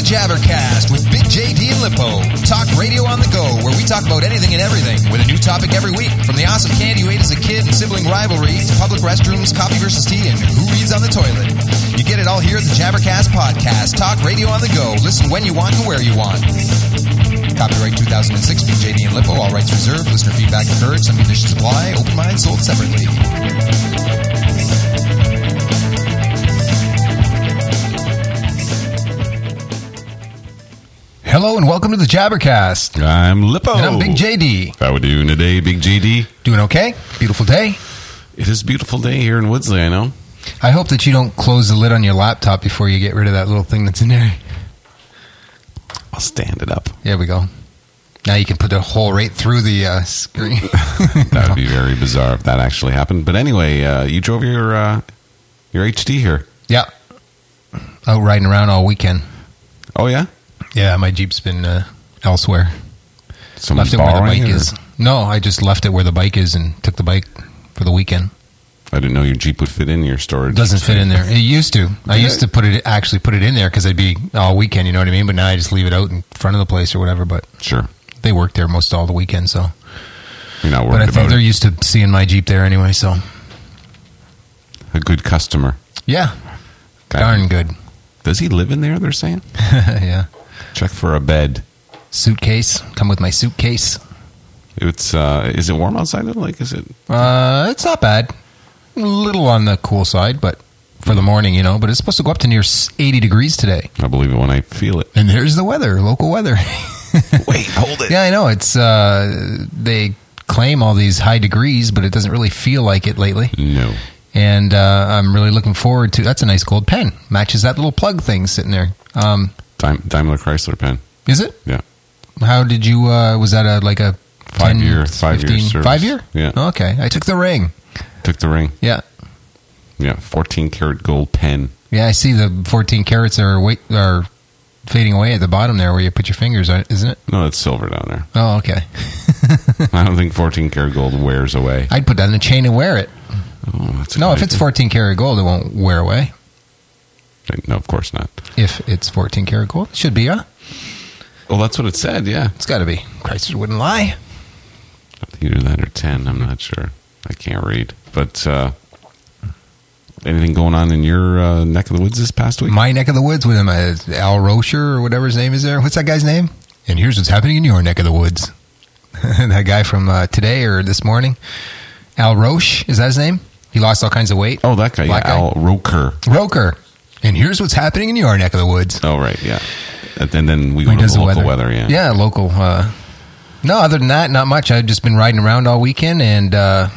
the Jabbercast with Big JD and Lippo. Talk radio on the go, where we talk about anything and everything with a new topic every week. From the awesome candy you ate as a kid and sibling rivalries, public restrooms, coffee versus tea, and who reads on the toilet. You get it all here at the Jabbercast Podcast. Talk radio on the go. Listen when you want and where you want. Copyright 2006, Big JD and Lippo. All rights reserved. Listener feedback encouraged. Some conditions apply. Open mind sold separately. Hello and welcome to the Jabbercast. I'm Lippo. And I'm Big JD. How we doing today, Big JD? Doing okay? Beautiful day. It is a beautiful day here in Woodsley, I know. I hope that you don't close the lid on your laptop before you get rid of that little thing that's in there. I'll stand it up. There we go. Now you can put the hole right through the screen. That would be very bizarre if that actually happened. But anyway, you drove your HD here. Yeah. Out riding around all weekend. Oh, yeah? Yeah, my Jeep's been elsewhere. Someone Left it where the bike is. No, I just left it where the bike is and took the bike for the weekend. I didn't know your Jeep would fit in your storage. It doesn't fit in there. It used to. I used to put it in there because I'd be all weekend, you know what I mean? But now I just leave it out in front of the place or whatever. But sure, they work there most all the weekend, so you're not worried about it. But I think they're used to seeing my Jeep there anyway, so a good customer. Yeah, darn good. Does he live in there? They're saying. Yeah. Check for a bed. Suitcase. Come with my suitcase. It's is it warm outside? Like, is it? It's not bad. A little on the cool side, but for the morning, you know. But it's supposed to go up to near 80 degrees today. I believe it when I feel it. And there's the weather, local weather. Wait, hold it. Yeah, I know. It's they claim all these high degrees, but it doesn't really feel like it lately. No. And I'm really looking forward to. That's a nice gold pen. Matches that little plug thing sitting there. Daimler Chrysler pen. Is it? Yeah. How did you? Was that a 5 year 15, service? 5 year? Yeah. Oh, okay. I took the ring. Took the ring. Yeah. Yeah. 14 karat gold pen. Yeah, I see the 14 carats are fading away at the bottom there where you put your fingers on it, isn't it? No, it's silver down there. Oh, okay. I don't think 14 karat gold wears away. I'd put that in a chain and wear it. Oh, that's no, if it's 14 karat gold, it won't wear away. No, of course not. If it's 14 karat gold, it should be, huh? Well, that's what it said, yeah. It's got to be. Chrysler wouldn't lie. Either that or 10, I'm not sure. I can't read. But anything going on in your neck of the woods this past week? My neck of the woods with him, Al Rocher or whatever his name is there. What's that guy's name? And here's what's happening in your neck of the woods. That guy from today or this morning. Al Roche, is that his name? He lost all kinds of weight. Oh, that guy, Black yeah. guy. Al Roker. Roker. And here's what's happening in your neck of the woods. Oh, right, yeah. And then we go to the local weather, yeah. Yeah, local. No, other than that, not much. I've just been riding around all weekend, and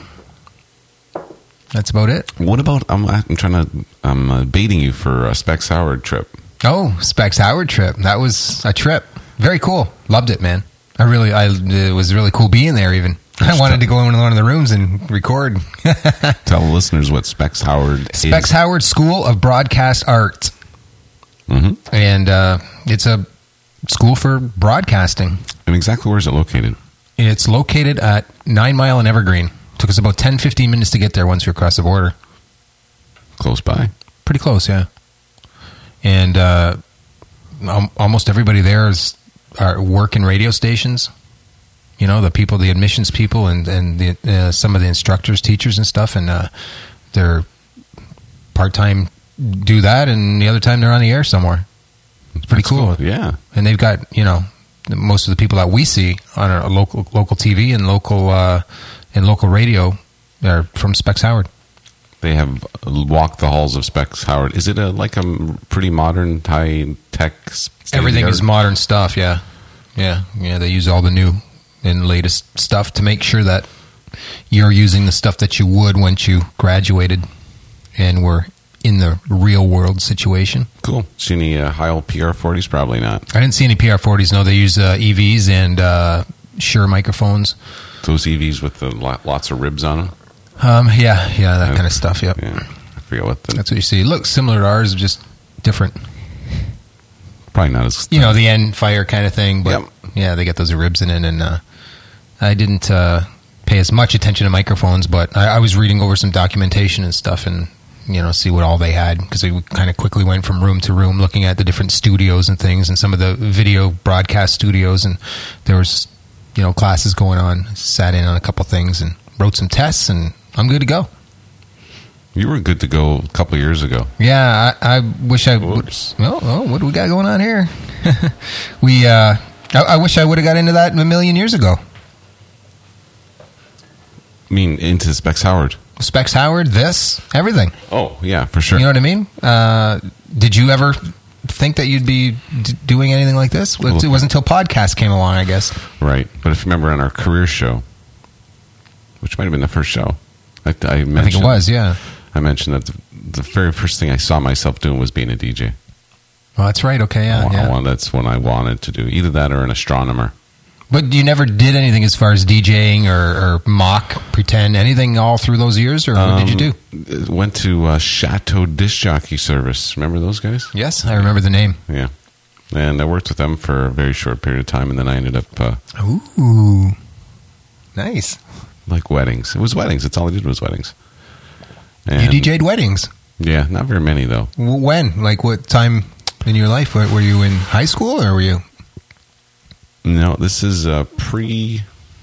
that's about it. What about, I'm baiting you for a Specs Howard trip. Oh, Specs Howard trip. That was a trip. Very cool. Loved it, man. It was really cool being there even. I wanted to go in one of the rooms and record. Tell the listeners what Specs Howard is. Specs Howard School of Broadcast Arts. Mm-hmm. And it's a school for broadcasting. And exactly where is it located? It's located at 9 Mile and Evergreen. Took us about 10-15 minutes to get there once we crossed the border. Close by. Pretty close, yeah. And almost everybody there are working radio stations. You know, the admissions people and the some of the instructors, teachers and stuff. And they're part-time do that, and the other time they're on the air somewhere. It's pretty cool. Yeah. And they've got, most of the people that we see on our local TV and local radio are from Specs Howard. They have walked the halls of Specs Howard. Is it like a pretty modern, high-tech... Everything is modern stuff, yeah. Yeah, they use all the new and latest stuff to make sure that you're using the stuff that you would once you graduated and were in the real world situation. Cool. See any Heil PR40s? Probably not. I didn't see any PR40s. No, they use EVs and Shure microphones. Those EVs with the lots of ribs on them? Yeah, that kind of stuff, yep. Yeah, I forget what that's what you see. It looks similar to ours, just different. Probably not as... the end fire kind of thing, but yeah, they got those ribs in it, and I didn't pay as much attention to microphones, but I was reading over some documentation and stuff, and see what all they had, because we kind of quickly went from room to room looking at the different studios and things and some of the video broadcast studios, and there was, classes going on. Sat in on a couple things and wrote some tests, and I'm good to go. You were good to go a couple of years ago. Yeah, I wish I would. Oh, what do we got going on here? I wish I would have got into that a million years ago. I mean, into Specs Howard. Specs Howard, everything. Oh, yeah, for sure. You know what I mean? Did you ever think that you'd be doing anything like this? It wasn't until podcasts came along, I guess. Right. But if you remember on our career show, which might have been the first show, I think it was, yeah. I mentioned that the very first thing I saw myself doing was being a DJ. Oh, that's right. Okay, yeah. That's what I wanted to do. Either that or an astronomer. But you never did anything as far as DJing or mock, pretend, anything all through those years? Or what did you do? Went to Chateau Disc Jockey Service. Remember those guys? Yes, I remember the name. Yeah. And I worked with them for a very short period of time, and then I ended up... Ooh. Nice. Like weddings. It was weddings. That's all I did was weddings. And you DJ'd weddings? Yeah, not very many, though. When? Like what time in your life? Were you in high school, or were you... No, this is pre...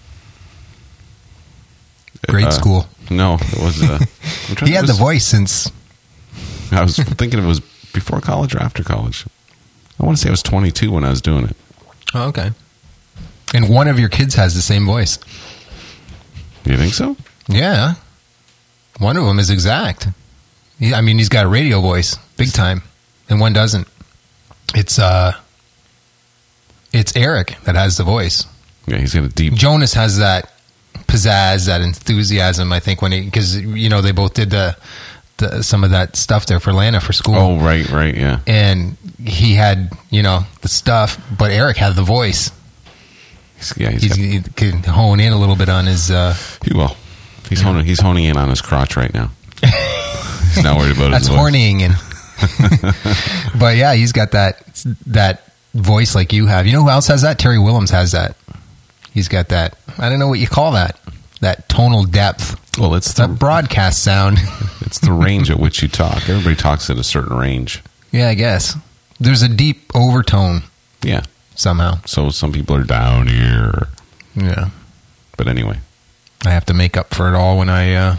Grade school. No, it was... He had the voice since... I was thinking it was before college or after college. I want to say I was 22 when I was doing it. Oh, okay. And one of your kids has the same voice. You think so? Yeah. One of them is exact. He's got a radio voice, big time, and one doesn't. It's Eric that has the voice. Yeah, he's got a deep... Jonas has that pizzazz, that enthusiasm, I think, because, they both did some of that stuff there for Lana for school. Oh, right, yeah. And he had, the stuff, but Eric had the voice. He can hone in a little bit on his... He will. He's honing in on his crotch right now. He's not worried about his voice. That's hornying in. But yeah, he's got that voice like you have. You know who else has that? Terry Willems has that. He's got that. I don't know what you call that. That tonal depth. Well, it's that broadcast sound. It's the range at which you talk. Everybody talks at a certain range. Yeah, I guess. There's a deep overtone. Yeah. Somehow. So some people are down here. Yeah. But anyway. I have to make up for it all when I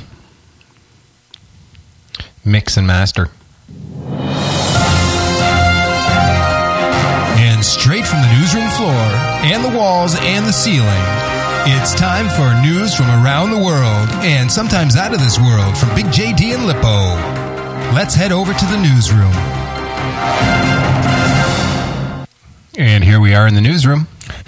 mix and master. And straight from the newsroom floor and the walls and the ceiling, it's time for news from around the world and sometimes out of this world from Big JD and Lippo. Let's head over to the newsroom. And here we are in the newsroom.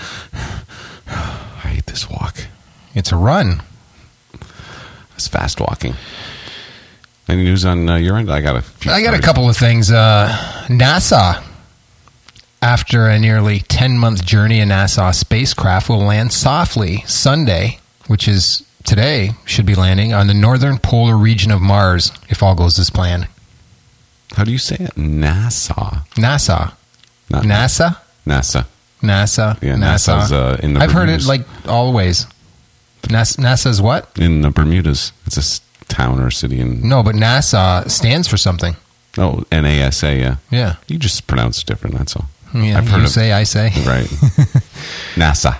I hate this walk. It's a run. It's fast walking. Any news on your end? I got a couple of things. NASA, after a nearly 10-month journey, a NASA spacecraft will land softly Sunday, which is today, should be landing on the northern polar region of Mars, if all goes as planned. How do you say it? NASA. NASA. Not NASA? NASA. NASA. Yeah, NASA. NASA's in the I've heard Bermudas. it like all ways. NASA's what? In the Bermudas. It's a town or a city in... No, but NASA stands for something. Oh, NASA, yeah. Yeah. You just pronounce it different, that's all. Yeah, I've heard you say, I say. Right. NASA.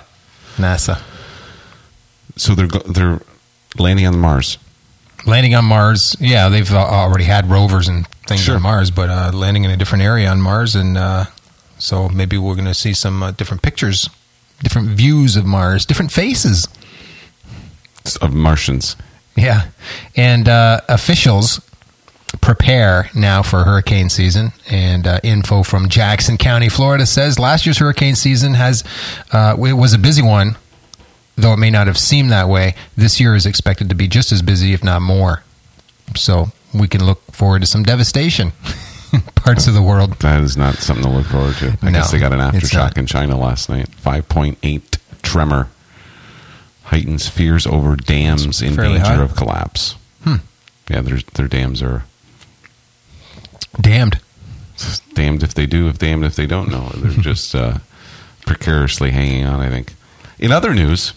So they're landing on Mars. Landing on Mars. Yeah, they've already had rovers and things on Mars, but landing in a different area on Mars, and so maybe we're going to see some different pictures, different views of Mars, different faces of Martians. Yeah, and officials prepare now for hurricane season, and info from Jackson County, Florida says last year's hurricane season it was a busy one, though it may not have seemed that way. This year is expected to be just as busy, if not more. So we can look forward to some devastation in parts of the world. That is not something to look forward to. I guess they got an aftershock in China last night. 5.8 tremor heightens fears over dams in danger of collapse. Yeah, their dams are damned. Damned if they do, damned if they don't know. They're just precariously hanging on, I think. In other news,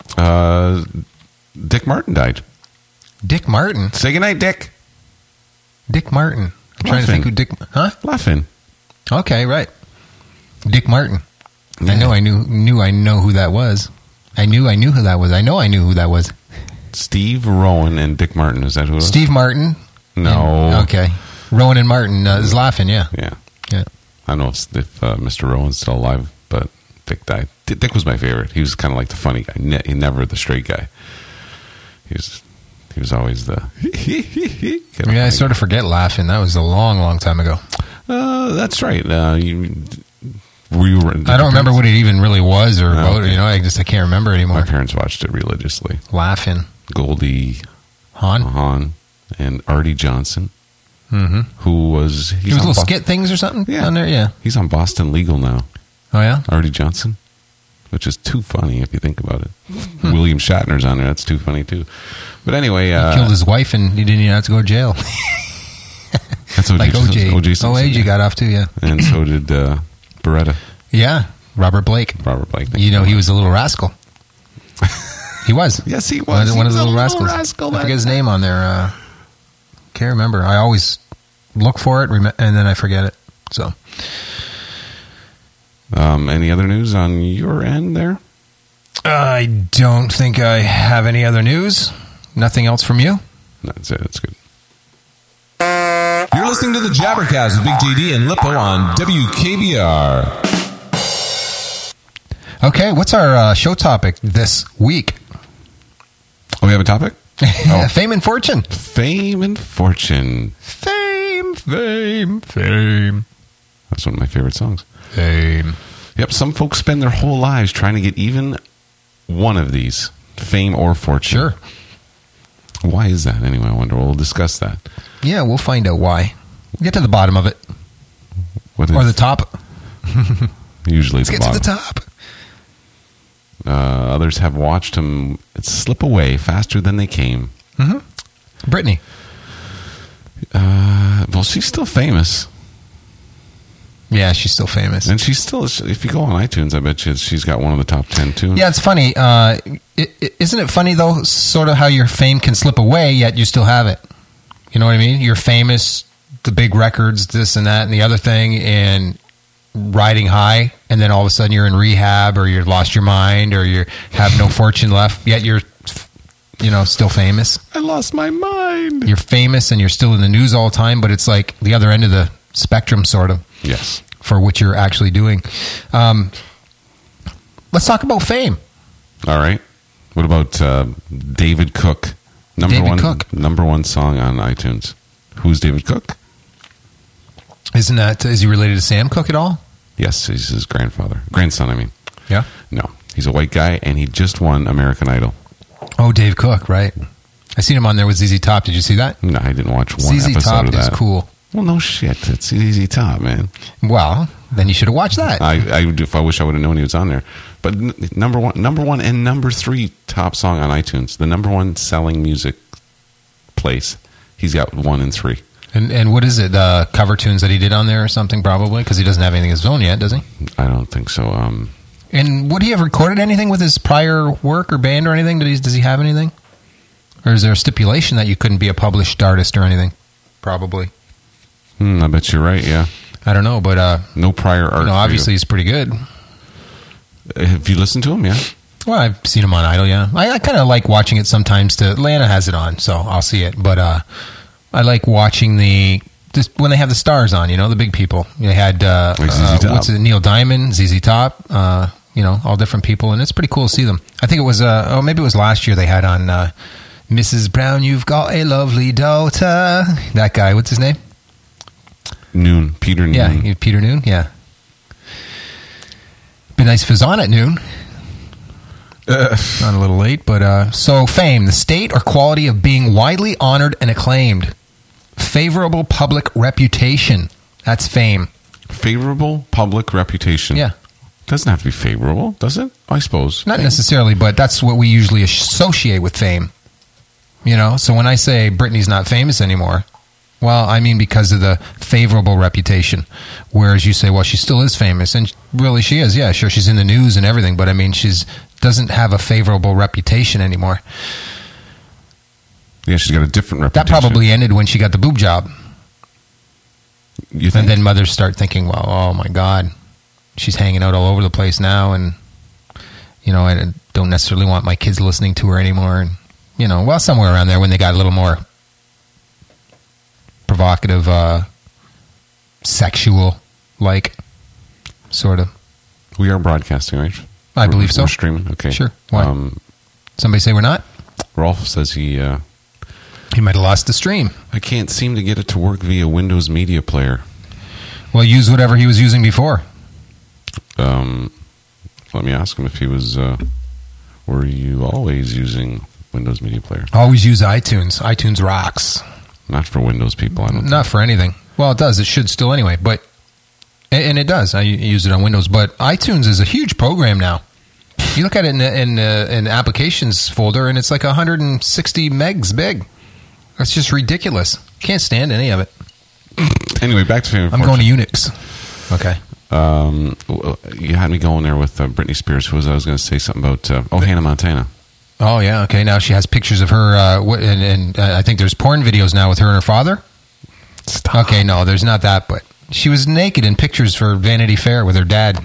Dick Martin died. Dick Martin? Say goodnight, Dick. Dick Martin. I'm trying to think who Dick... Huh? Laugh-In. Okay, right. Dick Martin. Yeah. I know who that was. I knew who that was. I knew who that was. Steve Rowan and Dick Martin. Is that who it was? Steve Martin. No. Okay. Rowan and Martin is Laugh-In, yeah. Yeah. I don't know if Mr. Rowan's still alive, but Dick died. Dick was my favorite. He was kind of like the funny guy. He never the straight guy. He was always the... I sort of forget Laugh-In. That was a long, long time ago. That's right. I don't remember what it even really was or about it. I can't remember anymore. My parents watched it religiously. Laugh-In. Goldie Hawn and Artie Johnson. Mm-hmm. Who was... He was little skit things or something on there? Yeah. He's on Boston Legal now. Oh, yeah? Artie Johnson. Which is too funny if you think about it. William Shatner's on there. That's too funny, too. But anyway... he killed his wife and he didn't even have to go to jail. That's like OJ. OJ got off, too, yeah. And so did Beretta. Yeah. Robert Blake. He was a little rascal. He was. Yes, he was. One of the little rascals. I forget his name on there. Can't remember. I always look for it and then I forget it. So, any other news on your end there? I don't think I have any other news. Nothing else from you? That's it. That's good. You're listening to the Jabbercast with Big JD and Lippo on WKBR. Okay, what's our show topic this week? Oh, we have a topic? Fame and fortune. Fame and fortune. Fame. That's one of my favorite songs. Fame. Yep, some folks spend their whole lives trying to get even one of these, fame or fortune. Sure. Why is that anyway? I wonder. We'll discuss that. Yeah, we'll find out why. We'll get to the bottom of it. Or the top. Usually Let's get to the top. Others have watched them slip away faster than they came. Mm-hmm. Britney. Well, she's still famous. Yeah, she's still famous. And she's still, if you go on iTunes, I bet she's got one of the top 10 tunes. Yeah, it's funny. Isn't it funny, though, sort of how your fame can slip away, yet you still have it? You know what I mean? You're famous, the big records, this and that and the other thing, and riding high, and then all of a sudden you're in rehab, or you've lost your mind, or you have no fortune left, yet you're, still famous. I lost my mind. You're famous, and you're still in the news all the time, but it's like the other end of the spectrum, sort of. Yes. For what you're actually doing. Let's talk about fame. All right. What about David Cook? Number one song on iTunes. Who's David Cook? Is he related to Sam Cooke at all? Yes, he's his grandson, I mean. Yeah? No, he's a white guy, and he just won American Idol. Oh, Dave Cook, right. I seen him on there with ZZ Top. Did you see that? No, I didn't watch one ZZ episode Top of that. is cool. Well, no shit. It's ZZ Top, man. Well, then you should have watched that. I wish I would have known he was on there. But number one and number 3 top song on iTunes. The number 1 selling music place. He's got 1 and 3. And what is it? Cover tunes that he did on there or something, probably? Because he doesn't have anything of his own yet, does he? I don't think so. And would he have recorded anything with his prior work or band or anything? Does he have anything? Or is there a stipulation that you couldn't be a published artist or anything? Probably. I bet you're right, yeah. I don't know, but... no prior art. Obviously he's pretty good. Have you listened to him, yeah? Well, I've seen him on Idol, yeah. I kind of like watching it sometimes. Lana has it on, so I'll see it. But I like watching when they have the stars on, the big people. They had, Neil Diamond, ZZ Top, all different people, and it's pretty cool to see them. I think it was, maybe it was last year they had on Mrs. Brown, You've Got a Lovely Daughter. That guy, what's his name? Peter Noon. Yeah, Peter Noon, yeah. Be nice if it was on at noon. Not a little late, but... So, fame, the state or quality of being widely honored and acclaimed. Favorable public reputation. That's fame. Favorable public reputation. Yeah. Doesn't have to be favorable, does it? I suppose. Not necessarily, but that's what we usually associate with fame. So when I say Britney's not famous anymore... Well, I mean because of the favorable reputation. Whereas you say, well, she still is famous. And really she is. Yeah, sure, she's in the news and everything. But, I mean, doesn't have a favorable reputation anymore. Yeah, she's got a different reputation. That probably ended when she got the boob job. You think? And then mothers start thinking, well, oh my God, she's hanging out all over the place now, and I don't necessarily want my kids listening to her anymore. And well, somewhere around there when they got a little more provocative, sexual, like sort of. We are broadcasting, right? I believe so. We're streaming. Okay, sure. Why? Somebody say we're not? Rolf says he might have lost the stream. I can't seem to get it to work via Windows Media Player. Well, use whatever he was using before. Let me ask him if he was. Were you always using Windows Media Player? Always use iTunes. iTunes rocks. Not for Windows people, I don't think. Not for anything. Well, it does. It should still anyway, but and it does. I use it on Windows, but iTunes is a huge program now. You look at it in applications folder, and it's like 160 megs big. That's just ridiculous. Can't stand any of it. Anyway, back to Fame and I'm going to Unix. Okay. You had me going there with Britney Spears. Who was I was going to say something about? Hannah Montana. Oh yeah. Okay. Now she has pictures of her, and I think there's porn videos now with her and her father. Stop. Okay. No, there's not that, but she was naked in pictures for Vanity Fair with her dad.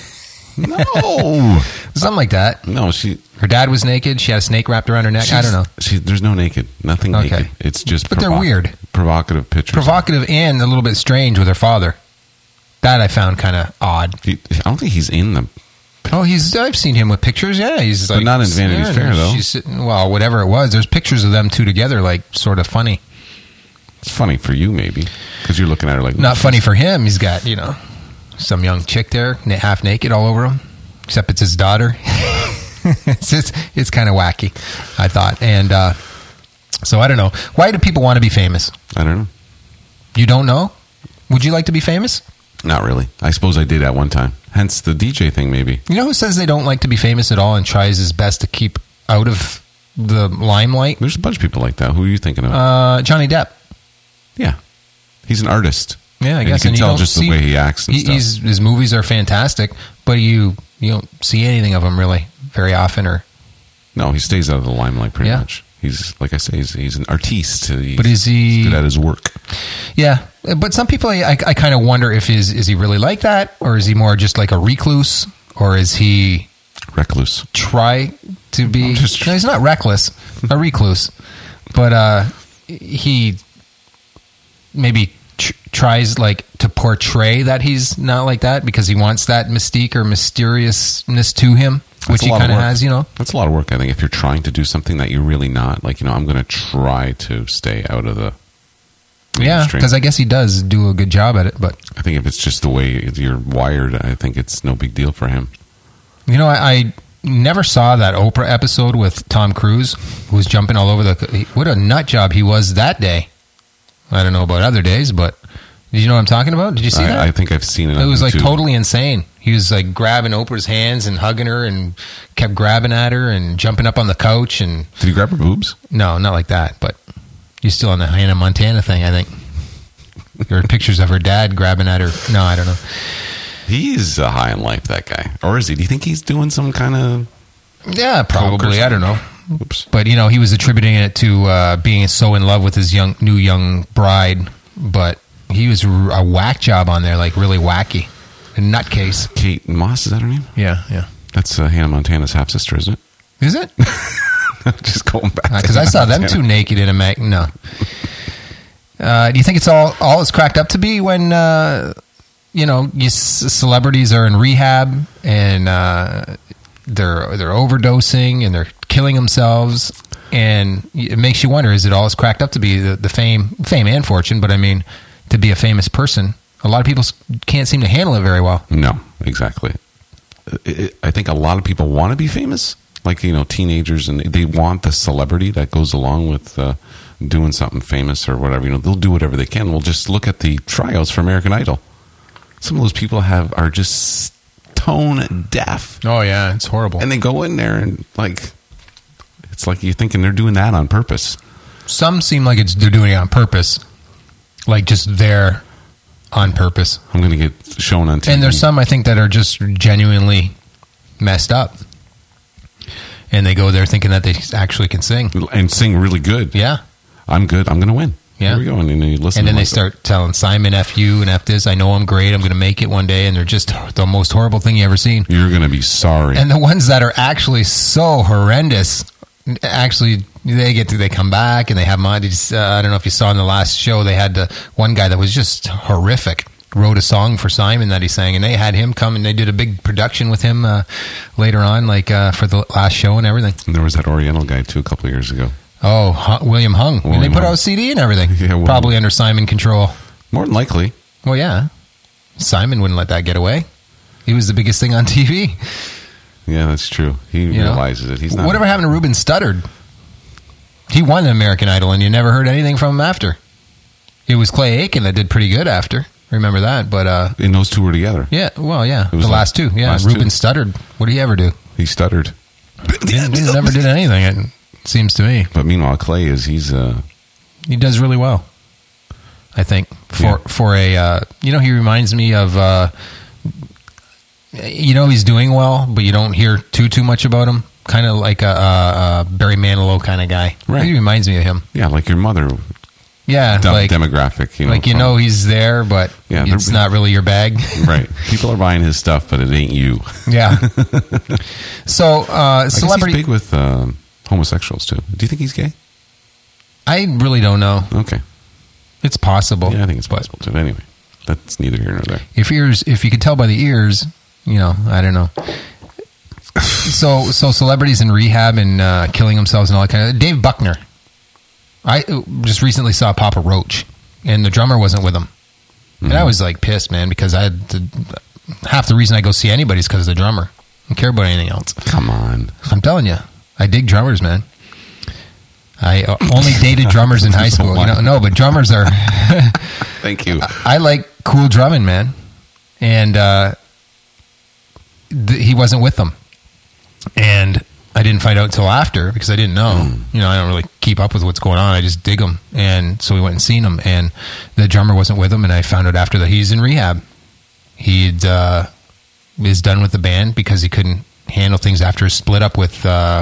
No, something like that. No, her dad was naked. She had a snake wrapped around her neck. I don't know. There's no naked, nothing naked. It's just. But they're weird, provocative pictures. Provocative and a little bit strange with her father. That I found kind of odd. I don't think he's in them. Oh, I've seen him with pictures. Yeah, he's like, but not in Vanity Fair though. She's sitting. Well, whatever it was. There's pictures of them two together, like sort of funny. It's funny for you, maybe, because you're looking at her like. Not funny for him. He's got some young chick there, half naked, all over him. Except it's his daughter. It's kind of wacky, I thought. And so I don't know. Why do people want to be famous? I don't know. You don't know? Would you like to be famous? Not really. I suppose I did at one time. Hence the DJ thing, maybe. You know who says they don't like to be famous at all and tries his best to keep out of the limelight? There's a bunch of people like that. Who are you thinking of? Johnny Depp. Yeah. He's an artist. Yeah, I guess. You can tell just the way he acts and stuff. His movies are fantastic, but you don't see anything of him really very often. No, he stays out of the limelight pretty much. He's, like I say, he's an artiste. But is he... He's good at his work. Yeah, but some people, I kind of wonder if is he really like that, or is he more just like a recluse, or is he... Recluse. Try to be... No, he's not reckless, a recluse. But he maybe... tries like to portray that he's not like that because he wants that mystique or mysteriousness to him, which he kind of has, That's a lot of work, I think, if you're trying to do something that you're really not. Like, I'm going to try to stay out of the mainstream. Because I guess he does do a good job at it, but... I think if it's just the way you're wired, I think it's no big deal for him. I never saw that Oprah episode with Tom Cruise, who was jumping all over what a nut job he was that day. I don't know about other days, but did you know what I'm talking about? Did you see that? I think I've seen it. It was like totally insane. He was like grabbing Oprah's hands and hugging her and kept grabbing at her and jumping up on the couch. And did he grab her boobs? No, not like that, but he's still on the Hannah Montana thing, I think. There are pictures of her dad grabbing at her. No, I don't know. He's high in life, that guy. Or is he? Do you think he's doing some kind of... Yeah, probably. I don't know. Oops. But, he was attributing it to being so in love with his new young bride. But he was a whack job on there, like really wacky. A nutcase. Kate Moss, is that her name? Yeah. That's Hannah Montana's half-sister, isn't it? Is it? Just going back. Because I saw them two naked in a mag. No. Do you think it's all it's cracked up to be when, celebrities are in rehab and they're overdosing and they're killing themselves, and it makes you wonder, is it all it's cracked up to be, the fame and fortune, but I mean, to be a famous person? A lot of people can't seem to handle it very well. No, exactly. I think a lot of people want to be famous, like, teenagers, and they want the celebrity that goes along with doing something famous or whatever. They'll do whatever they can. We'll just look at the tryouts for American Idol. Some of those people are just tone deaf. Oh yeah, it's horrible. And they go in there and it's like you're thinking they're doing that on purpose. Some seem like they're doing it on purpose, like just there on purpose. I'm going to get shown on TV. And there's some I think that are just genuinely messed up, and they go there thinking that they actually can sing and sing really good. Yeah, I'm good. I'm going to win. Yeah. Here we go. And then you listen. And then they start telling Simon, F you and F this. I know I'm great. I'm going to make it one day. And they're just the most horrible thing you ever seen. You're going to be sorry. And the ones that are actually so horrendous, actually, they come back and they have them on. I don't know if you saw in the last show, they had one guy that was just horrific. Wrote a song for Simon that he sang, and they had him come and they did a big production with him later on, for the last show and everything. And there was that Oriental guy too a couple of years ago. Oh, William Hung. And they put out a CD and everything. Yeah, probably under Simon control. More than likely. Well, yeah. Simon wouldn't let that get away. He was the biggest thing on TV. Yeah, that's true. He realizes it. He's not. Whatever happened to Ruben Studdard? He won American Idol, and you never heard anything from him after. It was Clay Aiken that did pretty good after. Remember that, but and those two were together. Yeah, well, yeah, the last two. Yeah, Ruben stuttered. What did he ever do? He stuttered. Never did anything. It seems to me. But meanwhile, Clay he does really well. I think for a he reminds me of he's doing well, but you don't hear too much about him. Kind of like a Barry Manilow kind of guy. Right. He reminds me of him. Yeah, like your mother. Yeah, demographic. He's there, but it's not really your bag. Right. People are buying his stuff, but it ain't you. Yeah. So, celebrity. He's big with homosexuals too. Do you think he's gay? I really don't know. Okay. It's possible. Yeah, I think it's possible too. Anyway, that's neither here nor there. If you could tell by the ears, I don't know. So celebrities in rehab and killing themselves and all that kind of. Dave Buckner. I just recently saw Papa Roach, and the drummer wasn't with him. Mm-hmm. And I was like pissed, man, because half the reason I go see anybody is because of the drummer. I don't care about anything else. Come on. I'm telling you. I dig drummers, man. I only dated drummers in high school. No, but drummers are... Thank you. I like cool drumming, man. And he wasn't with them. And I didn't find out until after because I didn't know. I don't really keep up with what's going on. I just dig them. And so we went and seen him. And the drummer wasn't with him. And I found out after that he's in rehab. He'd is done with the band because he couldn't handle things after his split up with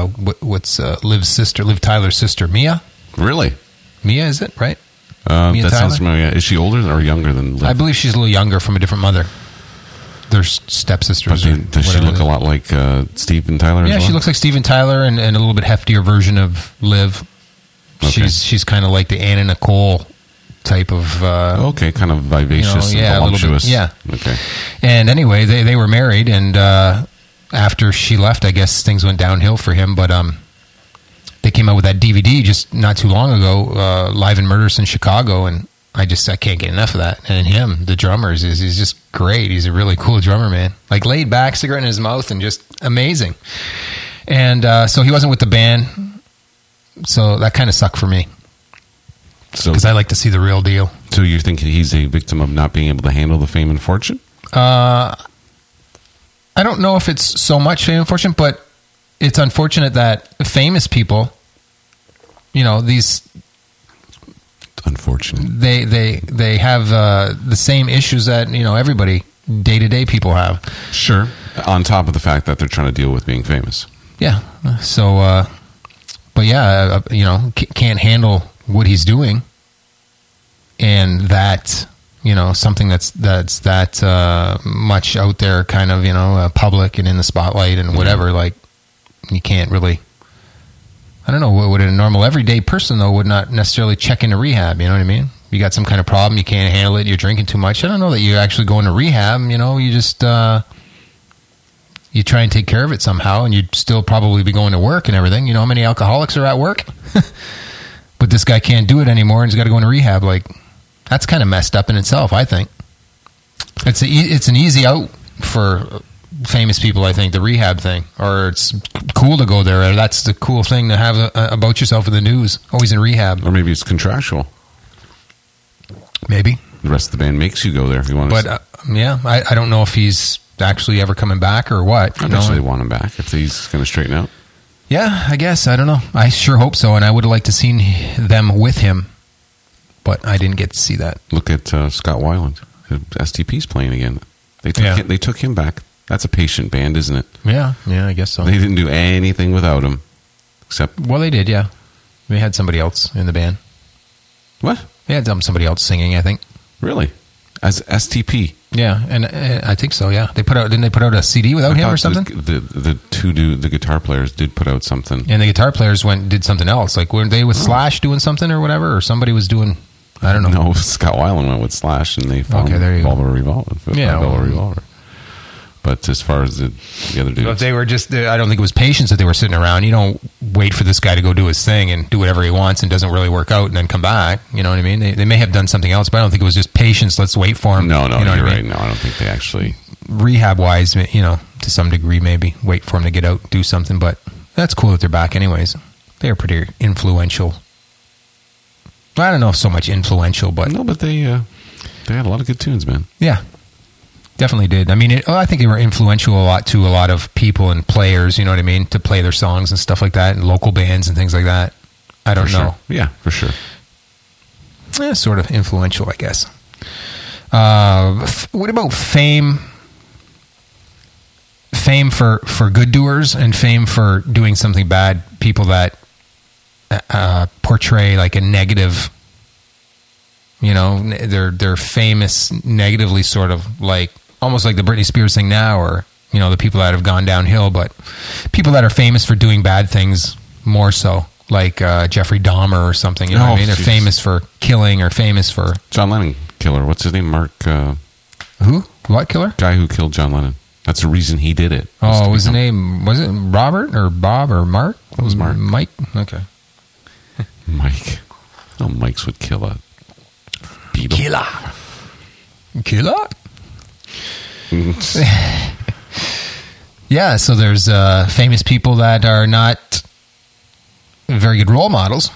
Liv Tyler's sister, Mia. Really? Mia, is it, right? Mia that Tyler? Sounds familiar. Is she older or younger than Liv? I believe she's a little younger from a different mother. They're stepsisters. Does she look a lot like Steven Tyler as well? Yeah, she looks like Steven Tyler and a little bit heftier version of Liv. Okay. She's kind of like the Anna Nicole type of... kind of vivacious and voluptuous. Yeah. Okay. And anyway, they were married, and after she left, I guess things went downhill for him, but they came out with that DVD just not too long ago, Live in Murderous in Chicago, and I can't get enough of that. And him, the drummer, he's just great. He's a really cool drummer, man. Like laid back, cigarette in his mouth, and just amazing. And so he wasn't with the band, so that kind of sucked for me. Because I like to see the real deal. So you think he's a victim of not being able to handle the fame and fortune? I don't know if it's so much fame and fortune, but it's unfortunate that famous people, these... Unfortunate. They have the same issues that everybody day-to-day people have. Sure. On top of the fact that they're trying to deal with being famous. Yeah. So, but yeah, can't handle what he's doing, and that something that's that much out there, kind of public and in the spotlight and whatever. Like you can't really. I don't know, would a normal everyday person, though, would not necessarily check into rehab, you know what I mean? You got some kind of problem, you can't handle it, you're drinking too much. I don't know that you're actually going to rehab, you just, you try and take care of it somehow, and you'd still probably be going to work and everything. You know how many alcoholics are at work? But this guy can't do it anymore, and he's got to go into rehab. Like, that's kind of messed up in itself, I think. It's an easy out for... famous people, I think, the rehab thing, or it's cool to go there. That's the cool thing to have about yourself in the news. Always in rehab, or maybe it's contractual. Maybe the rest of the band makes you go there if you want. But I don't know if he's actually ever coming back or what. I'm sure they want him back if he's going to straighten out. Yeah, I guess. I don't know. I sure hope so, and I would have liked to seen them with him, but I didn't get to see that. Look at Scott Weiland. STP's playing again. They took him back. That's a patient band, isn't it? Yeah, I guess so. They didn't do anything without him, except... Well, they did, yeah. They had somebody else in the band. What? Yeah, somebody else singing, I think. Really? As STP? Yeah, and I think so. Yeah, didn't they put out a CD without him or something? The guitar players did put out something, and the guitar players did something else. Like weren't they with Slash doing something or whatever, or somebody was doing? I don't know. No, Scott Weiland went with Slash, and they found Revolver. Revolver. But as far as the other dudes, if they were just, I don't think it was patience that they were sitting around. You don't wait for this guy to go do his thing and do whatever he wants and doesn't really work out and then come back. You know what I mean? They may have done something else, but I don't think it was just patience. Let's wait for him. No, you know you're right. No, I don't think they actually rehab wise. To some degree, maybe wait for him to get out, do something. But that's cool that they're back. Anyways, they are pretty influential. I don't know if so much influential, but no, but they had a lot of good tunes, man. Yeah. Definitely did. I mean, I think they were influential to a lot of people and players, you know what I mean, to play their songs and stuff like that, and local bands and things like that. I don't know. Yeah, for sure. Sort of influential, I guess. What about fame? Fame for good doers and fame for doing something bad. People that portray like a negative. They're famous negatively, sort of like almost like the Britney Spears thing now, or the people that have gone downhill, but people that are famous for doing bad things more so, like Jeffrey Dahmer or something. You know what I mean? They're famous for killing, or famous for John Lennon killer. What's his name? Mark. Who? What killer? Guy who killed John Lennon. That's the reason he did it. Oh, was the name? Was it Robert or Bob or Mark? It was Mark. Mike. Okay. Mike. No, Mikes would kill a Beetle. Killer. Yeah, so there's famous people that are not very good role models.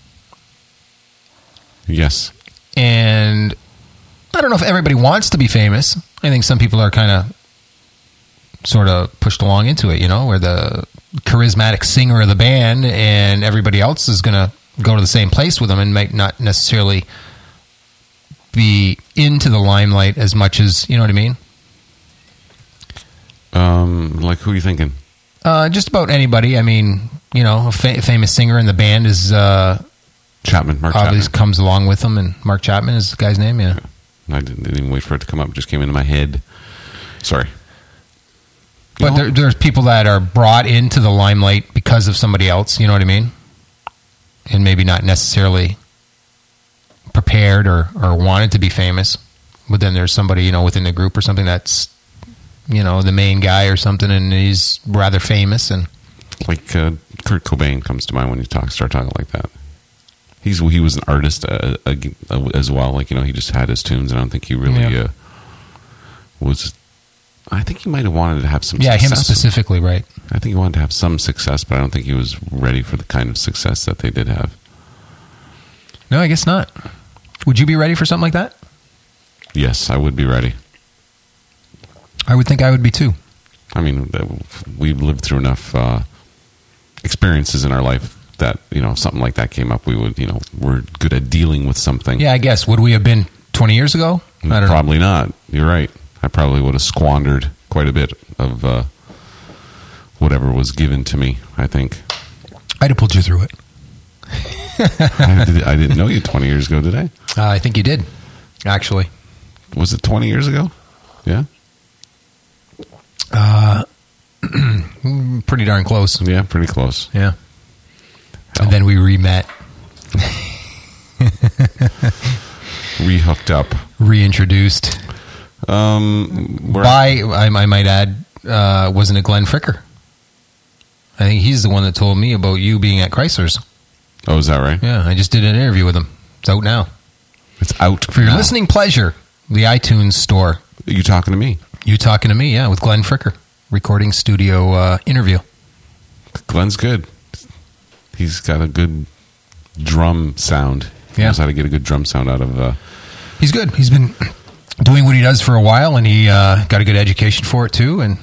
Yes. And I don't know if everybody wants to be famous. I think some people are kind of sort of pushed along into it, where the charismatic singer of the band and everybody else is going to go to the same place with them and might not necessarily be into the limelight as much as, you know what I mean? Like who are you thinking? Just about anybody. I mean, a famous singer in the band is Chapman. Mark obviously Chapman comes along with them, and Mark Chapman is the guy's name. Yeah. I didn't even wait for it to come up; it just came into my head. Sorry. But there's people that are brought into the limelight because of somebody else. You know what I mean? And maybe not necessarily prepared or wanted to be famous, but then there's somebody within the group or something that's the main guy or something, and he's rather famous. And like Kurt Cobain comes to mind when you start talking like that. He was an artist as well. Like he just had his tunes, and I don't think he really was. I think he might have wanted to have some success. Him specifically, right? I think he wanted to have some success, but I don't think he was ready for the kind of success that they did have. No, I guess not. Would you be ready for something like that? Yes, I would be ready. I would think I would be too. I mean, we've lived through enough experiences in our life that, if something like that came up, we would, we're good at dealing with something. Yeah, I guess. Would we have been 20 years ago? I don't know. Probably not. You're right. I probably would have squandered quite a bit of whatever was given to me, I think. I'd have pulled you through it. I didn't know you 20 years ago, did I? I think you did, actually. Was it 20 years ago? Yeah? Pretty darn close. Yeah, pretty close. Yeah. And then we re-met. Re-hooked up. Reintroduced. I might add, wasn't it Glenn Fricker? I think he's the one that told me about you being at Chrysler's. Oh, is that right? Yeah, I just did an interview with him. It's out now. It's out for your listening pleasure. The iTunes store. Are you talking to me? You talking to me? Yeah, with Glenn Fricker, recording studio interview. Glenn's good. He's got a good drum sound. He knows how to get a good drum sound out of. He's good. He's been doing what he does for a while, and he got a good education for it too. And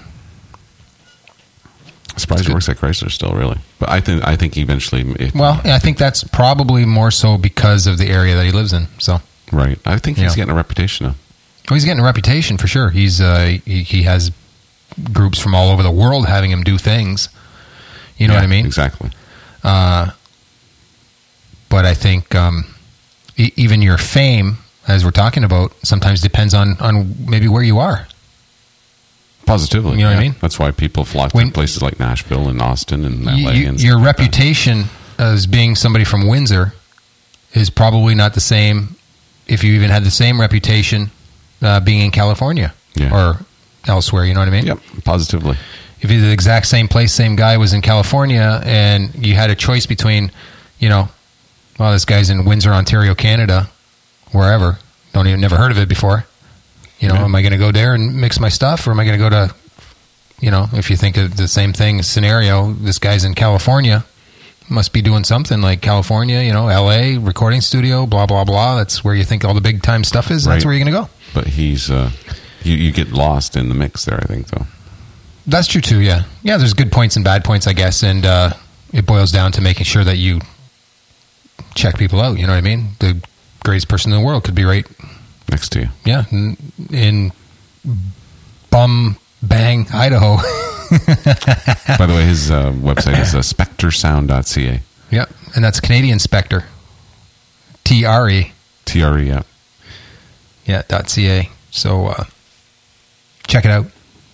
I'm surprised he works at Chrysler still, really. But I think eventually. I think that's probably more so because of the area that he lives in. So right, I think he's getting a reputation now. Oh, he's getting a reputation for sure. He's he has groups from all over the world having him do things. You know what I mean? Exactly. But I think even your fame, as we're talking about, sometimes depends on maybe where you are. Positively. You know what I mean? That's why people flock to places like Nashville and Austin and LA. Your reputation as being somebody from Windsor is probably not the same if you even had the same reputation being in California or elsewhere. You know what I mean? Yep, positively. If you're the exact same place, same guy was in California, and you had a choice between, this guy's in Windsor, Ontario, Canada, wherever, never heard of it before. Am I going to go there and mix my stuff, or am I going to go to, if you think of the same thing scenario, this guy's in California, must be doing something like California, LA, recording studio, blah, blah, blah. That's where you think all the big time stuff is. Right. That's where you're going to go. But he's, you get lost in the mix there, I think, though. That's true, too, yeah. Yeah, there's good points and bad points, I guess, and it boils down to making sure that you check people out, you know what I mean? The greatest person in the world could be right next to you. Yeah, in Bum Bang, Idaho. By the way, his website is spectresound.ca. Yep, and that's Canadian Spectre. TRE. TRE, yeah. Yeah, .ca. So check it out.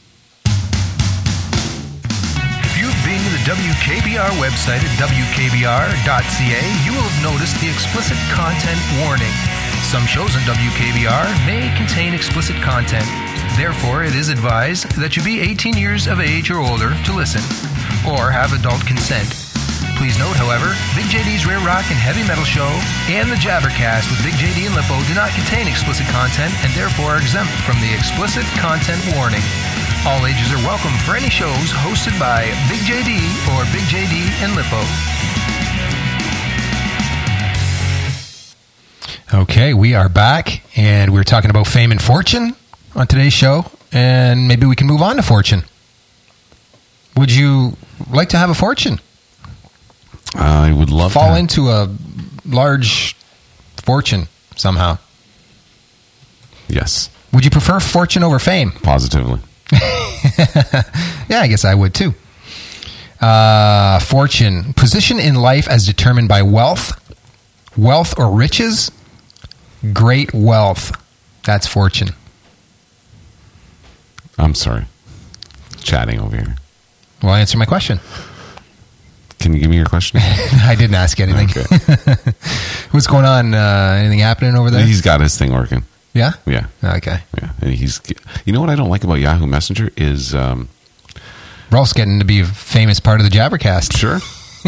If you've been to the WKBR website at WKBR.ca, you will have noticed the explicit content warning. Some shows on WKBR may contain explicit content. Therefore, it is advised that you be 18 years of age or older to listen, or have adult consent. Please note, however, Big JD's Rare Rock and Heavy Metal Show and the Jabbercast with Big JD and Lippo do not contain explicit content and therefore are exempt from the explicit content warning. All ages are welcome for any shows hosted by Big JD or Big JD and Lippo. Okay, we are back, and we're talking about fame and fortune on today's show, and maybe we can move on to fortune. Would you like to have a fortune? I would love to fall into a large fortune somehow. Yes. Would you prefer fortune over fame? Positively. Yeah, I guess I would too. Fortune. Position in life as determined by wealth or riches. Great wealth. That's fortune. I'm sorry. Chatting over here. Well, answer my question. Can you give me your question? I didn't ask you anything. Okay. What's going on? Anything happening over there? He's got his thing working. Yeah? Yeah. Okay. Yeah. And you know what I don't like about Yahoo Messenger is... Rolf's getting to be a famous part of the Jabbercast. Sure.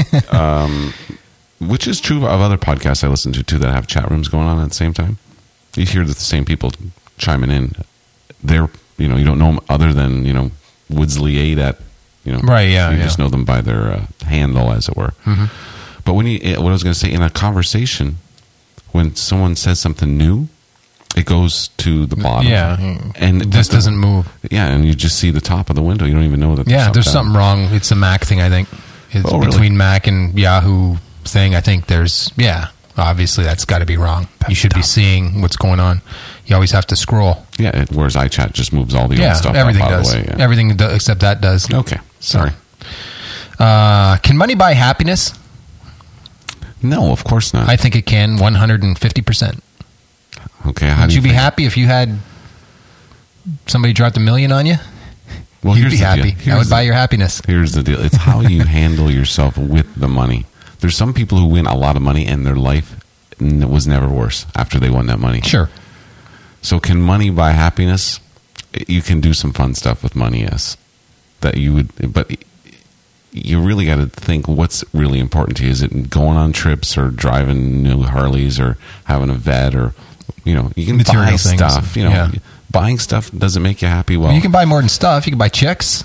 Which is true of other podcasts I listen to, too, that have chat rooms going on at the same time. You hear the same people chiming in. They're, you don't know them other than, Woodsley 8 at... right, yeah. You just know them by their handle, as it were. Mm-hmm. But what I was going to say, in a conversation, when someone says something new, it goes to the bottom. Yeah. And this doesn't move. Yeah, and you just see the top of the window. You don't even know that there's something wrong. It's a Mac thing, I think. It's between Mac and Yahoo thing. I think obviously that's got to be wrong. You should be seeing what's going on. You always have to scroll. Yeah, whereas iChat just moves all the old stuff everything out of does. the way. Yeah. Everything except that does. Okay, sorry. Can money buy happiness? No, of course not. I think it can, 150%. Okay, would you be happy if you had somebody dropped $1 million on you? Well, you'd be happy. That would buy your happiness. Here's the deal. It's how you handle yourself with the money. There's some people who win a lot of money and their life was never worse after they won that money. Sure. So can money buy happiness? You can do some fun stuff with money, yes. But you really got to think what's really important to you. Is it going on trips or driving new Harleys or having a vet or, you can material buy things. stuff. Buying stuff doesn't make you happy. Well, you can buy more than stuff. You can buy chicks.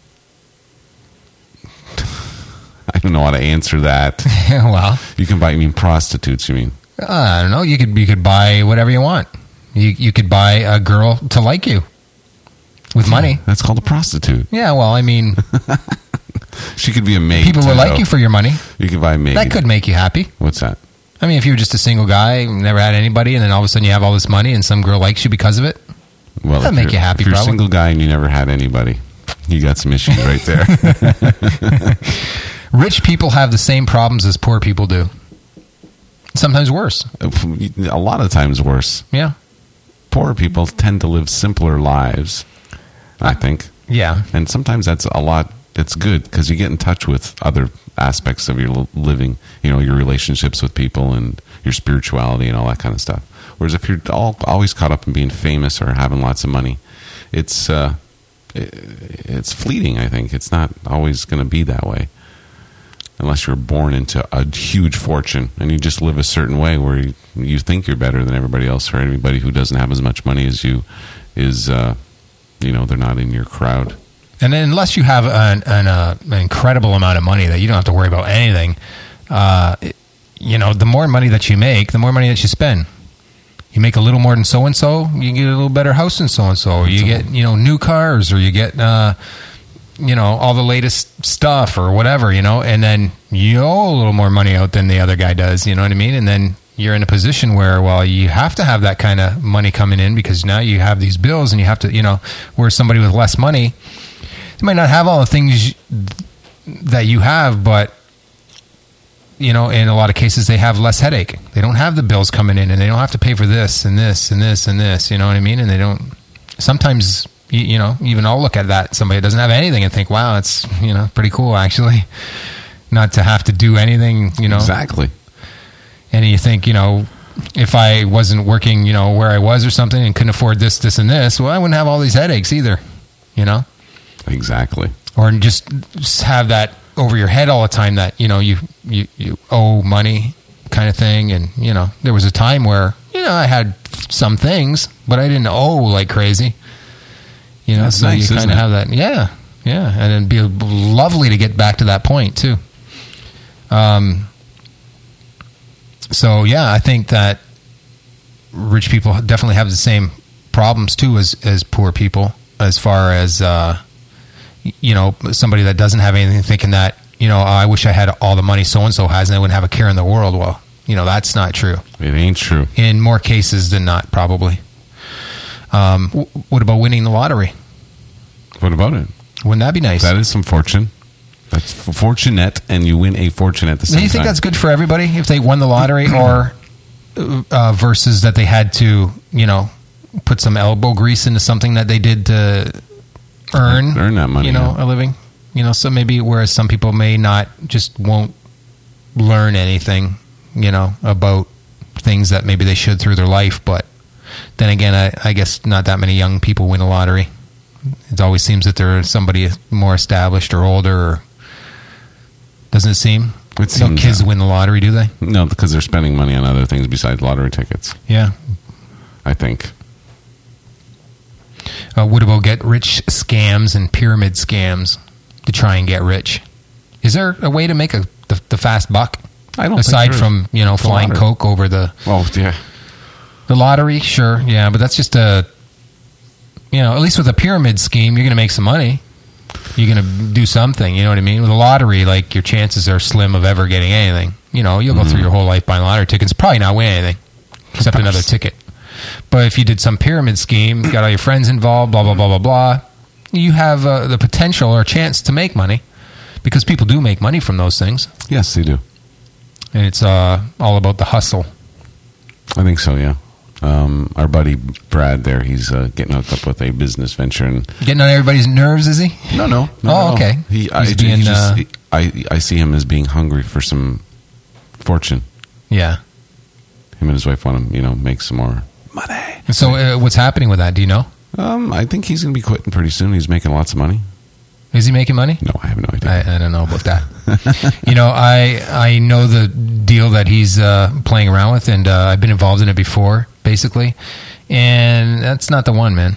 I don't know how to answer that. Well, you can buy. You mean prostitutes? You mean? I don't know. You could buy whatever you want. You could buy a girl to like you with money. That's called a prostitute. Yeah. Well, I mean, she could be a maid. People will like you for your money. You could buy a maid. That could make you happy. What's that? I mean, if you were just a single guy, never had anybody, and then all of a sudden you have all this money, and some girl likes you because of it. Well, that'd make you happy. If you're probably. A single guy and you never had anybody, you got some issues right there. Rich people have the same problems as poor people do. Sometimes worse. A lot of times worse. Yeah. Poor people tend to live simpler lives, I think. Yeah. And sometimes that's a lot. It's good because you get in touch with other aspects of your living, your relationships with people and your spirituality and all that kind of stuff. Whereas if you're always caught up in being famous or having lots of money, it's fleeting, I think. It's not always going to be that way. Unless you're born into a huge fortune and you just live a certain way where you think you're better than everybody else, or anybody who doesn't have as much money as you is, they're not in your crowd. And then unless you have an incredible amount of money that you don't have to worry about anything, the more money that you make, the more money that you spend. You make a little more than so-and-so, you get a little better house than so-and-so, or you get, new cars, or you get, all the latest stuff or whatever, and then you owe a little more money out than the other guy does, you know what I mean? And then you're in a position where, well, you have to have that kind of money coming in because now you have these bills and you have to, where somebody with less money, they might not have all the things that you have, but, in a lot of cases they have less headache. They don't have the bills coming in and they don't have to pay for this and this and this and this, you know what I mean? And they don't, sometimes, even I'll look at that, somebody that doesn't have anything and think, wow, it's, pretty cool actually, not to have to do anything, Exactly. And you think, if I wasn't working, where I was or something and couldn't afford this, this, and this, well, I wouldn't have all these headaches either, Exactly. Or just have that over your head all the time that, you owe money kind of thing. And, there was a time where, I had some things, but I didn't owe like crazy. That's so nice, you kind of have that. Yeah. Yeah. And it'd be lovely to get back to that point too. So yeah, I think that rich people definitely have the same problems too as poor people, as far as, somebody that doesn't have anything thinking that, I wish I had all the money so-and-so has and I wouldn't have a care in the world. Well, that's not true. It ain't true. In more cases than not, probably. What about winning the lottery? What about it? Wouldn't that be nice? That is some fortune. That's fortunate, and you win a fortune at the same time. Do you think that's good for everybody if they won the lottery, or versus that they had to, put some elbow grease into something that they did to earn that money, a living? So maybe whereas some people won't learn anything, about things that maybe they should through their life. But then again, I guess not that many young people win a lottery. It always seems that there's somebody more established or older, or doesn't it seem? It seems kids win the lottery, do they? No, because they're spending money on other things besides lottery tickets. Yeah. I think. What about get rich scams and pyramid scams to try and get rich? Is there a way to make the fast buck? I don't aside think from flying coke over the the lottery, sure, yeah, but that's just at least with a pyramid scheme, you're going to make some money. You're going to do something, you know what I mean? With a lottery, like, your chances are slim of ever getting anything. You'll go through your whole life buying lottery tickets, probably not win anything except another ticket. But if you did some pyramid scheme, got all your friends involved, blah blah blah blah blah, you have the potential or chance to make money, because people do make money from those things. Yes, they do. And it's all about the hustle. I think so, yeah. Our buddy Brad there, he's getting hooked up with a business venture. And getting on everybody's nerves, is he? No. Oh, okay. I see him as being hungry for some fortune. Yeah. Him and his wife want to, make some more money. So what's happening with that? Do you know? I think he's going to be quitting pretty soon. He's making lots of money. Is he making money? No, I have no idea. I don't know about that. I know the deal that he's playing around with, and I've been involved in it before, basically. And that's not the one, man.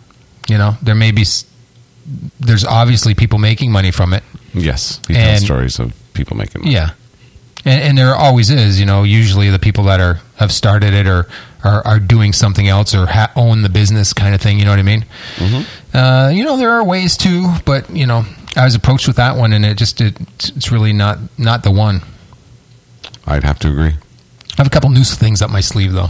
There's obviously people making money from it. Yes, he tells stories of people making money. Yeah. And there always is, usually the people that have started it or are doing something else or own the business kind of thing, you know what I mean? Mm-hmm. There are ways too, but, I was approached with that one, and it's really not the one. I'd have to agree. I have a couple news things up my sleeve, though.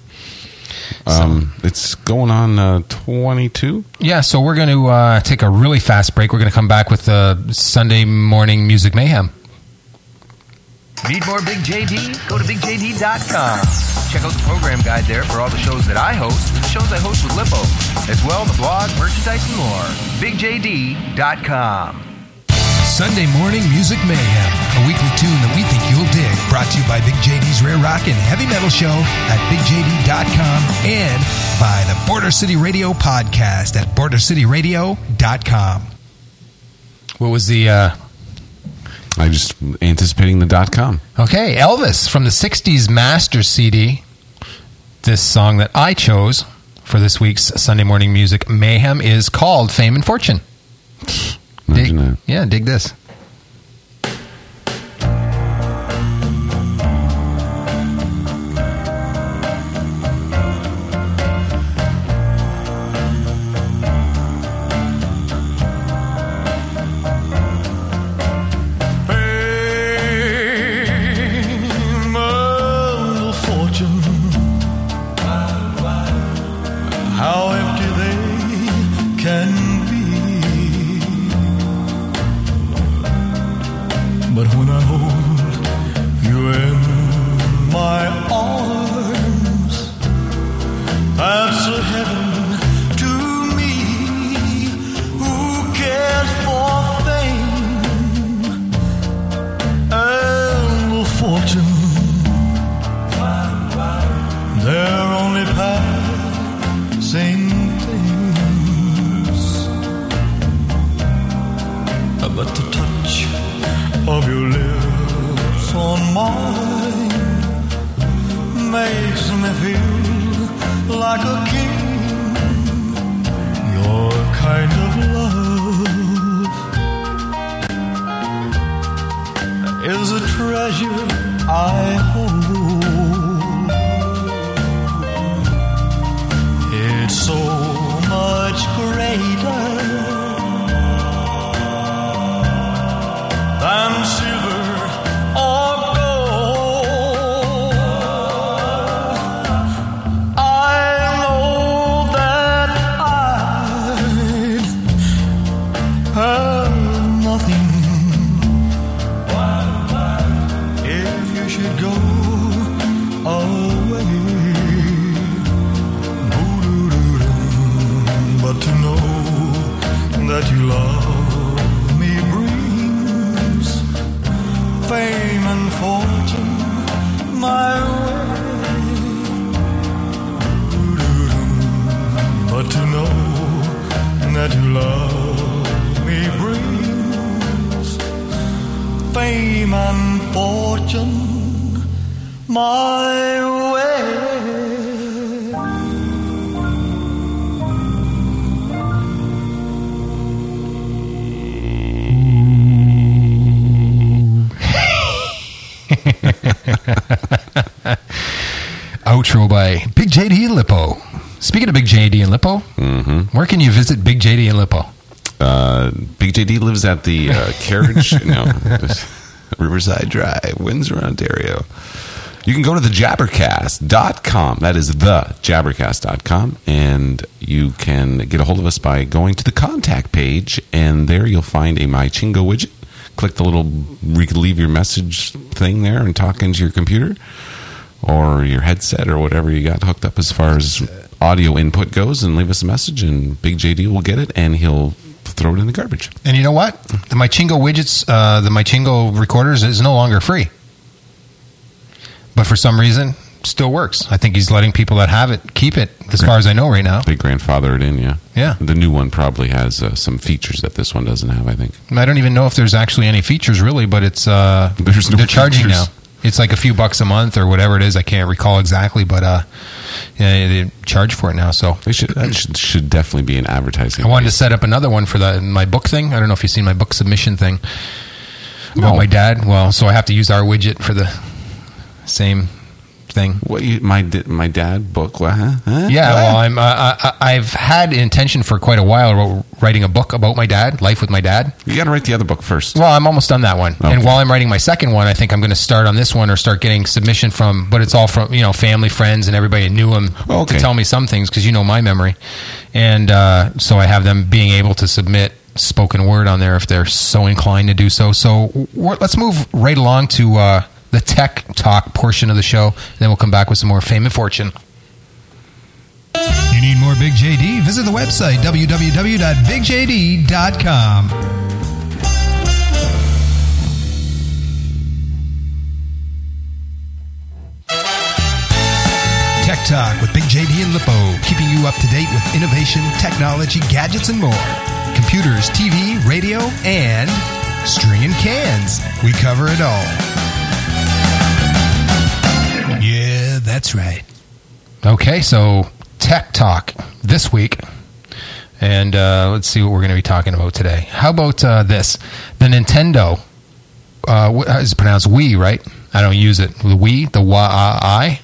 It's going on 22. Yeah, so we're going to take a really fast break. We're going to come back with Sunday morning Music Mayhem. Need more Big JD? Go to BigJD.com. Check out the program guide there for all the shows that I host and the shows I host with Lippo. As well, the blog, merchandise, and more. BigJD.com. Sunday Morning Music Mayhem, a weekly tune that we think you'll dig. Brought to you by Big JD's Rare Rock and Heavy Metal Show at BigJD.com and by the Border City Radio podcast at BorderCityRadio.com. What was the... I just anticipating the .com. Okay, Elvis from the 60s Masters CD. This song that I chose for this week's Sunday Morning Music Mayhem is called Fame and Fortune. Imagine that. Yeah, dig this. Outro by Big JD and Lippo. Speaking of Big JD and Lippo, where can you visit Big JD and Lippo? Big JD lives at the Carriage, Riverside Drive, Windsor, Ontario. You can go to thejabbercast.com. That is thejabbercast.com. And you can get a hold of us by going to the contact page. And there you'll find a My Chingo widget. Click the little, you can leave your message thing there and talk into your computer or your headset or whatever you got hooked up as far as audio input goes, and leave us a message, and Big JD will get it, and he'll throw it in the garbage. And you know what? The My Chingo widgets, the My Chingo recorders is no longer free. But for some reason, still works. I think he's letting people that have it keep it, as far as I know right now. They grandfather it in, yeah. Yeah. The new one probably has some features that this one doesn't have, I think. I don't even know if there's actually any features, really, but it's there's no they're charging features. now. It's like a few bucks a month or whatever it is. I can't recall exactly, but they charge for it now. So that should definitely be an advertising. I wanted to set up another one for my book thing. I don't know if you've seen my book submission thing about my dad. Well, so I have to use our widget for the same thing. What my dad book? What? Huh? Yeah, well, I've had intention for quite a while about writing a book about my dad, life with my dad. You got to write the other book first. Well, I'm almost done that one, okay. And while I'm writing my second one, I think I'm going to start on this one or start getting submission from. But it's all from family, friends, and everybody that knew him to tell me some things because my memory, and so I have them being able to submit spoken word on there if they're so inclined to do so. So let's move right along to the tech talk portion of the show. And then we'll come back with some more fame and fortune. You need more Big JD? Visit the website, www.bigjd.com. Tech Talk with Big JD and Lippo, keeping you up to date with innovation, technology, gadgets, and more. Computers, TV, radio, and stringing cans. We cover it all. Yeah, that's right. Okay, so Tech Talk this week. And let's see what we're going to be talking about today. How about this? The Nintendo, is it pronounced Wii, right? I don't use it. The Wii, the Wii.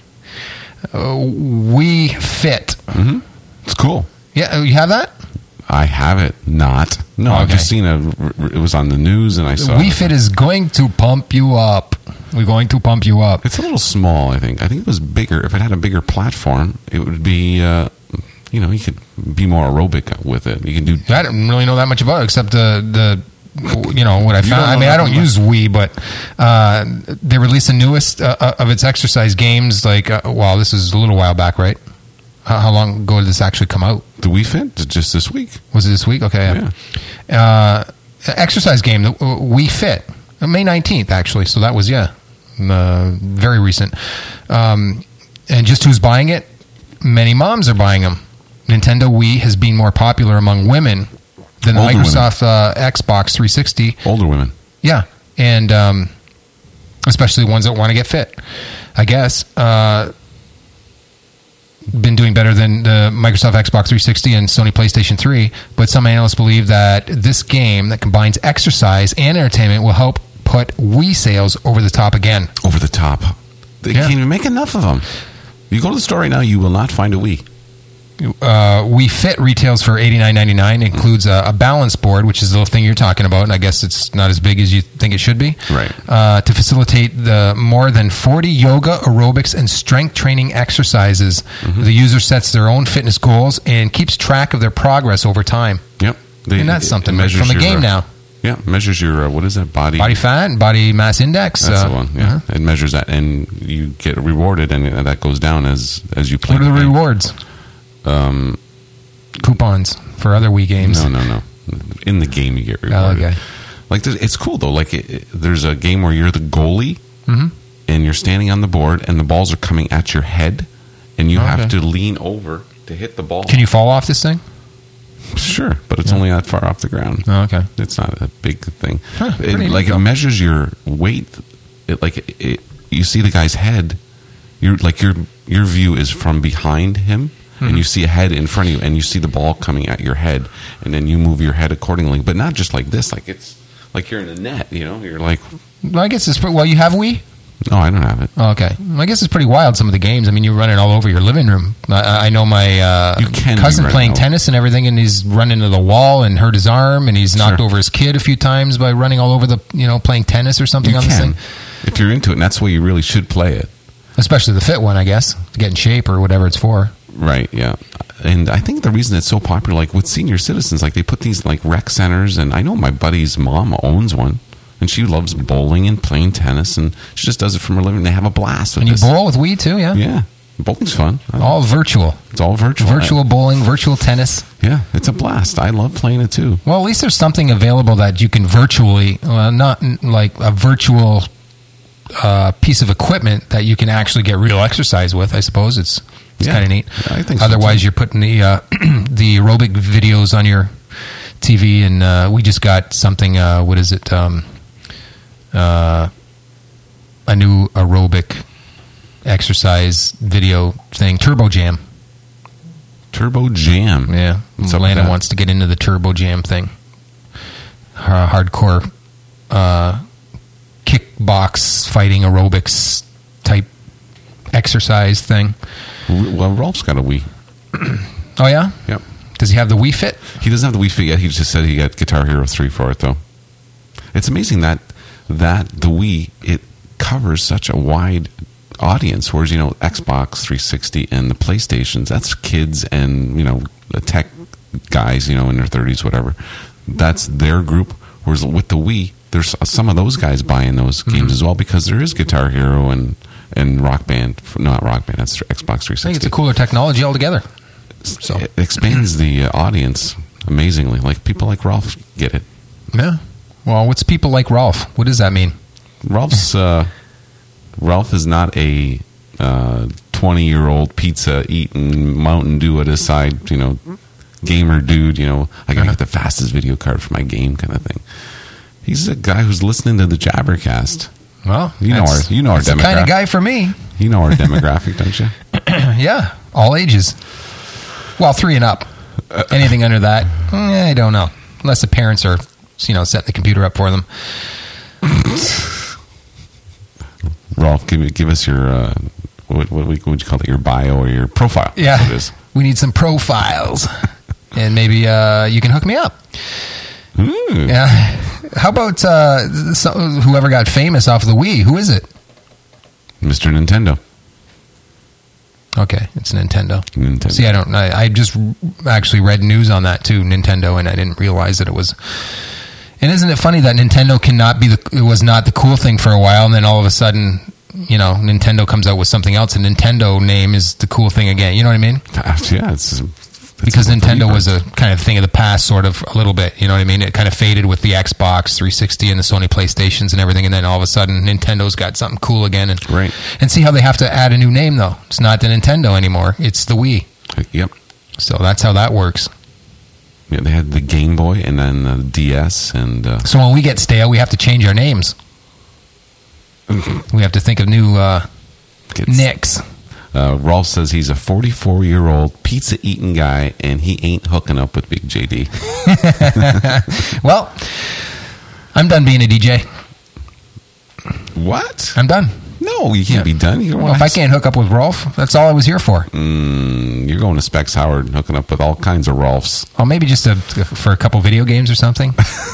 Wii Fit. Mm-hmm. It's cool. Yeah, you have that? I have it not. No, okay. I've just seen it was on the news and I saw Wii Fit is going to pump you up. We're going to pump you up. It's a little small, I think. I think it was bigger. If it had a bigger platform, it would be, you could be more aerobic with it. You can do. I don't really know that much about it except the what I found. I mean, I don't use Wii, but they released the newest of its exercise games. Like, this is a little while back, right? How long ago did this actually come out? The Wii Fit? Just this week. Was it this week? Okay. Yeah. Exercise game, the Wii Fit, May 19th, actually. So that was very recent. And just who's buying it? Many moms are buying them. Nintendo Wii has been more popular among women than the Microsoft Xbox 360. Older women. Yeah. And especially ones that want to get fit, I guess. Been doing better than the Microsoft Xbox 360 and Sony PlayStation 3. But some analysts believe that this game that combines exercise and entertainment will help put Wii sales over the top again. Over the top. They can't even make enough of them. You go to the store right now, you will not find a Wii. Wii Fit retails for $89.99. Includes a balance board, which is the thing you're talking about, and I guess it's not as big as you think it should be. Right. To facilitate the more than 40 yoga, aerobics, and strength training exercises, the user sets their own fitness goals and keeps track of their progress over time. Yep. And that's something from the game now. Yeah, measures your, what is that, body fat, body mass index. That's the one, yeah. It measures that, and you get rewarded, and that goes down as you play. What are the rewards? Coupons for other Wii games. No. In the game, you get rewarded. Oh, okay. Like, it's cool, though. Like, there's a game where you're the goalie, and you're standing on the board, and the balls are coming at your head, and you have to lean over to hit the ball. Can you fall off this thing? Sure, but it's only that far off the ground. Oh, okay. It's not a big thing. It measures your weight. You see the guy's head. Your view is from behind him, and you see a head in front of you, and you see the ball coming at your head, and then you move your head accordingly. But not just like this. Like it's like you're in a net. You're like. Well, I guess it's you have Wii. No, I don't have it. Oh, okay. I guess it's pretty wild, some of the games. I mean, you're running all over your living room. I know my cousin playing tennis and everything, and he's run into the wall and hurt his arm, and he's knocked over his kid a few times by running all over playing tennis or something on this thing. If you're into it, and that's why you really should play it. Especially the fit one, I guess, to get in shape or whatever it's for. Right, yeah. And I think the reason it's so popular, like with senior citizens, like they put these like rec centers, and I know my buddy's mom owns one. And she loves bowling and playing tennis, and she just does it from her living. They have a blast with this. And you bowl with Wii, too, yeah? Yeah. Bowling's fun. All virtual. It's all virtual. Virtual bowling, virtual tennis. Yeah, it's a blast. I love playing it, too. Well, at least there's something available that you can virtually, not like a virtual piece of equipment that you can actually get real exercise with, I suppose. It's kind of neat. I think Otherwise, you're putting the aerobic videos on your TV, and we just got something, what is it? A new aerobic exercise video thing, Turbo Jam. Turbo Jam? Yeah. Landon wants to get into the Turbo Jam thing. Hardcore kickbox fighting aerobics type exercise thing. Well, Rolf's got a Wii. Oh, yeah? Yep. Does he have the Wii Fit? He doesn't have the Wii Fit yet. He just said he got Guitar Hero 3 for it, though. It's amazing that the Wii, it covers such a wide audience, whereas Xbox 360 and the PlayStations, that's kids and the tech guys in their 30s, whatever. That's their group. Whereas with the Wii, there's some of those guys buying those games as well, because there is Guitar Hero and Rock Band. No, not Rock Band. That's Xbox 360. I think it's a cooler technology altogether. So it expands the audience amazingly. Like people like Ralph get it. Yeah. Well, what's people like Ralph? What does that mean? Ralph is not a 20-year-old pizza eating Mountain Dew at his side, gamer dude. I gotta get the fastest video card for my game kind of thing. He's a guy who's listening to the Jabbercast. Well, you know our demographic. The kind of guy for me. You know our demographic, don't you? Yeah, all ages. Well, 3 and up. Anything under that, I don't know. Unless the parents are, setting the computer up for them. Rolf, give us your what would you call it? Your bio or your profile? Yeah, it is. We need some profiles, and maybe you can hook me up. Yeah. How about whoever got famous off of the Wii? Who is it? Mr. Nintendo. Okay, it's Nintendo. See, I just actually read news on that too, Nintendo, and I didn't realize that it was. And isn't it funny that Nintendo it was not the cool thing for a while, and then all of a sudden, Nintendo comes out with something else, and Nintendo name is the cool thing again. You know what I mean? Yeah, it's because Nintendo was a kind of thing of the past, sort of a little bit. You know what I mean? It kind of faded with the Xbox 360 and the Sony PlayStations and everything, and then all of a sudden, Nintendo's got something cool again. Right. And see how they have to add a new name though. It's not the Nintendo anymore. It's the Wii. Yep. So that's how that works. Yeah, they had the Game Boy and then the DS, and so when we get stale, we have to change our names. We have to think of new nicks. Rolf says he's a 44-year-old pizza-eating guy, and he ain't hooking up with Big JD. Well, I'm done being a DJ. What? I'm done. No, you can't be done. If I can't hook up with Rolf, that's all I was here for. You're going to Specs Howard and hooking up with all kinds of Rolfs. Oh, maybe just for a couple video games or something.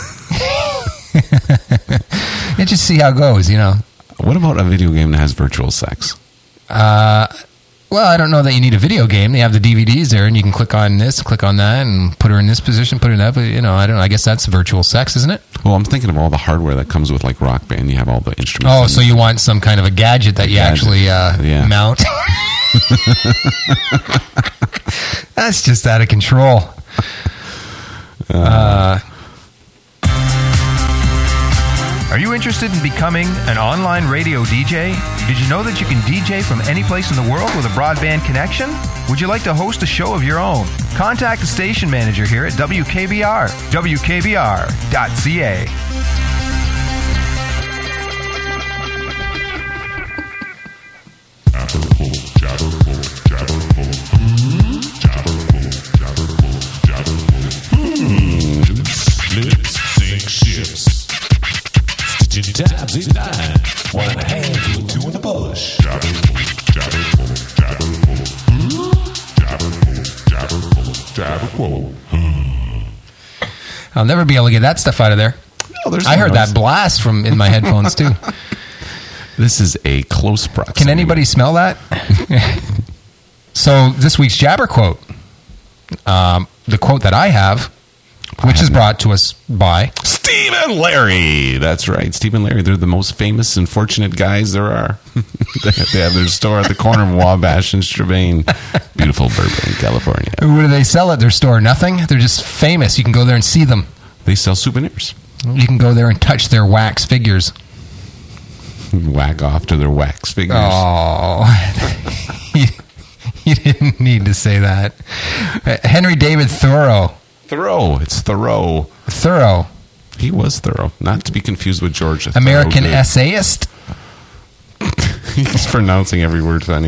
And just see how it goes, What about a video game that has virtual sex? Well, I don't know that you need a video game. They have the DVDs there, and you can click on this, click on that, and put her in this position, put her in that. But, I don't know. I guess that's virtual sex, isn't it? Well, I'm thinking of all the hardware that comes with, like, Rock Band. You have all the instruments. Oh, so you want some kind of a gadget that you actually mount. That's just out of control. Are you interested in becoming an online radio DJ? Did you know that you can DJ from any place in the world with a broadband connection? Would you like to host a show of your own? Contact the station manager here at WKBR, WKBR.ca. Tabs in 9, 1 in the hands with 2 in the bush. I'll never be able to get that stuff out of there. No, I heard that blast in my headphones too. This is a close proximity. Can anybody smell that? So this week's Jabber quote, the quote that I have, which is brought to us by Steve and Larry. That's right, Steve and Larry. They're the most famous and fortunate guys there are. They have their store at the corner of Wabash and Strabane. Beautiful Burbank, California. What do they sell at their store? Nothing? They're just famous. You can go there and see them. They sell souvenirs. You can go there and touch their wax figures. Whack off to their wax figures. Oh, you didn't need to say that. Henry David Thoreau. Thoreau. It's Thoreau. Thoreau. He was thorough. Not to be confused with George. American essayist. He's pronouncing every word funny.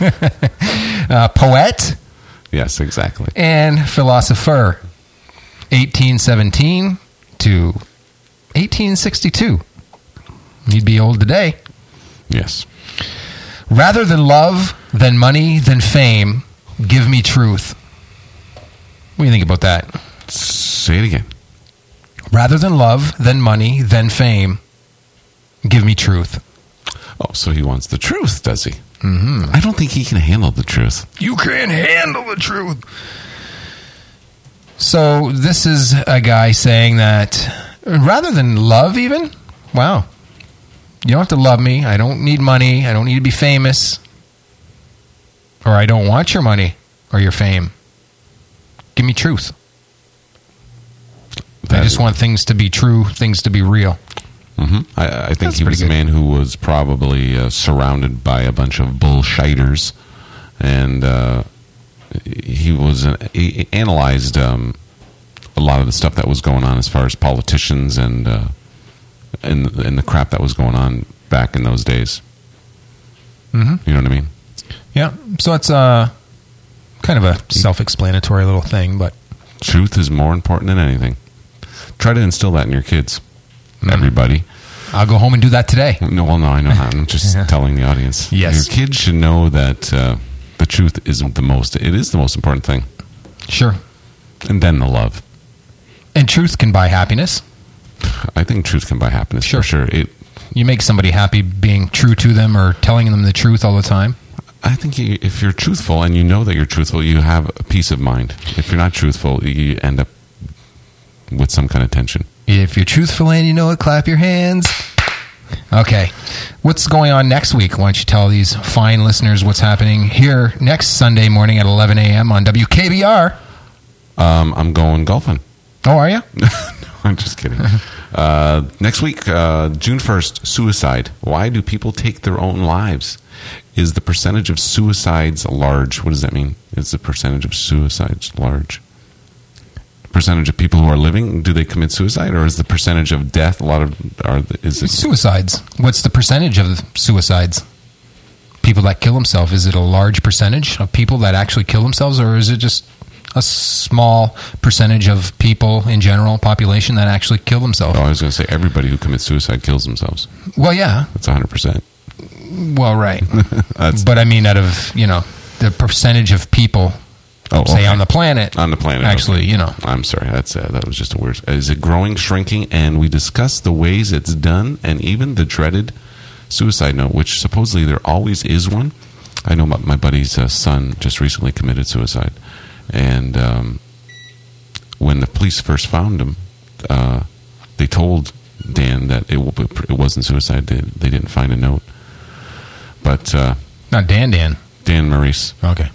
Poet. Yes, exactly. And philosopher. 1817 to 1862. You'd be old today. Yes. Rather than love, than money, than fame, give me truth. What do you think about that? Say it again. Rather than love, than money, than fame, give me truth. Oh, so he wants the truth, does he? Mm-hmm. I don't think he can handle the truth. You can't handle the truth. So this is a guy saying that Rather than love, even? Wow. You don't have to love me. I don't need money. I don't need to be famous. Or I don't want your money or your fame. Give me truth. I just want things to be true, things to be real. Mm-hmm. I think he was a man who was probably surrounded by a bunch of bullshiters, and he analyzed a lot of the stuff that was going on as far as politicians and the crap that was going on back in those days. Mm-hmm. You know what I mean? Yeah. So it's kind of a self-explanatory little thing, but truth is more important than anything. Try to instill that in your kids, everybody. I'll go home and do that today. No, I know. I'm just telling the audience. Yes. Your kids should know that the truth isn't the most. It is the most important thing. Sure. And then the love. And truth can buy happiness. I think truth can buy happiness. Sure. For sure. You make somebody happy being true to them or telling them the truth all the time. I think if you're truthful and you know that you're truthful, you have a peace of mind. If you're not truthful, you end up with some kind of tension. If you're truthful and you know it, clap your hands. Okay. What's going on next week? Why don't you tell these fine listeners what's happening here next Sunday morning at 11 a.m. on WKBR? I'm going golfing. Oh, are you? No, I'm just kidding. Next week, June 1st, suicide. Why do people take their own lives? Is the percentage of suicides large? What does that mean? Is the percentage of suicides large? Percentage of people who are living, do they commit suicide, or is the percentage of death is it suicides? What's the percentage of suicides? People that kill themselves. Is it a large percentage of people that actually kill themselves, or is it just a small percentage of people in general population that actually kill themselves? Oh, I was going to say everybody who commits suicide kills themselves. Well, yeah, that's 100%. Well, right, but I mean, out of the percentage of people. On the planet. On the planet. Actually, okay. I'm sorry. That was just a word. Is it growing, shrinking? And we discussed the ways it's done and even the dreaded suicide note, which supposedly there always is one. I know my buddy's son just recently committed suicide. And when the police first found him, they told Dan that it wasn't suicide. They didn't find a note. But... Not Dan. Dan Maurice. Okay.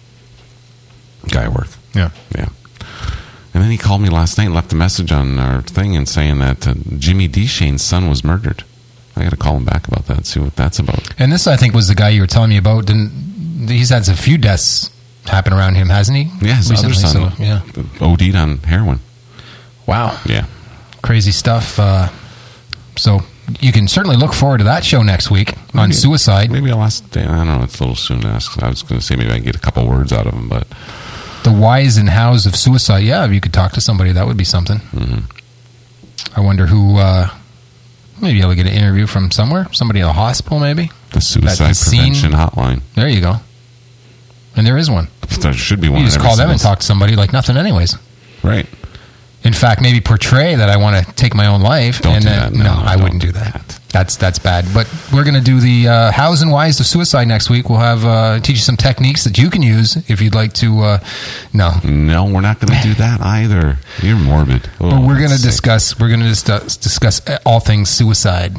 Guy at work. Yeah. And then he called me last night and left a message on our thing and saying that Jimmy Deshane's son was murdered. I got to call him back about that, see what that's about. And this, I think, was the guy you were telling me about. He's had a few deaths happen around him, hasn't he? Yeah, his other son OD'd on heroin. Wow. Yeah. Crazy stuff. So you can certainly look forward to that show next week on suicide. Maybe I'll ask Dan. I don't know. It's a little soon to ask. I was going to say maybe I can get a couple words out of him, but... The whys and hows of suicide. Yeah, if you could talk to somebody, that would be something. Mm-hmm. I wonder who... maybe you'll get an interview from somewhere. Somebody at a hospital, maybe. The Suicide Prevention Hotline. There you go. And there is one. There should be one. You just call them and talk to somebody like nothing anyways. Right. In fact, maybe portray that I want to take my own life. Don't do that. No, I wouldn't do that. That's bad. But we're going to do the hows and whys of suicide next week. We'll have teach you some techniques that you can use if you'd like to. No, we're not going to do that either. You're morbid. But we're going to discuss. We're going to discuss all things suicide.